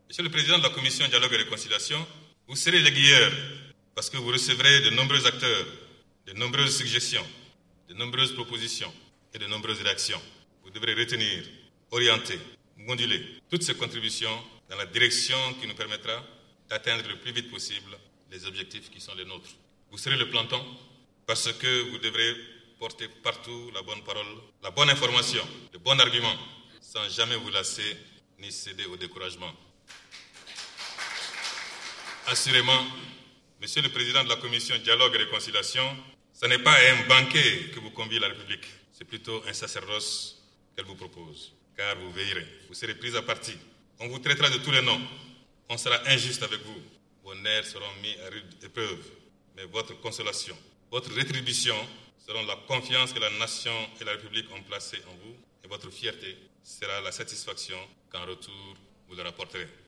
Monsieur le Président de la Commission Dialogue et Réconciliation, vous serez l'aiguilleur parce que vous recevrez de nombreux acteurs, de nombreuses suggestions, de nombreuses propositions et de nombreuses réactions. Vous devrez retenir, orienter, moduler toutes ces contributions dans la direction qui nous permettra d'atteindre le plus vite possible les objectifs qui sont les nôtres. Vous serez le planton parce que vous devrez porter partout la bonne parole, la bonne information, le bon argument, sans jamais vous lasser ni céder au découragement. Assurément, Monsieur le Président de la Commission Dialogue et Réconciliation, ce n'est pas un banquet que vous convie la République, c'est plutôt un sacerdoce qu'elle vous propose, car vous veillerez, vous serez pris à partie. On vous traitera de tous les noms, on sera injuste avec vous, vos nerfs seront mis à rude épreuve, mais votre consolation, votre rétribution seront la confiance que la nation et la République ont placée en vous, et votre fierté sera la satisfaction qu'en retour vous leur apporterez.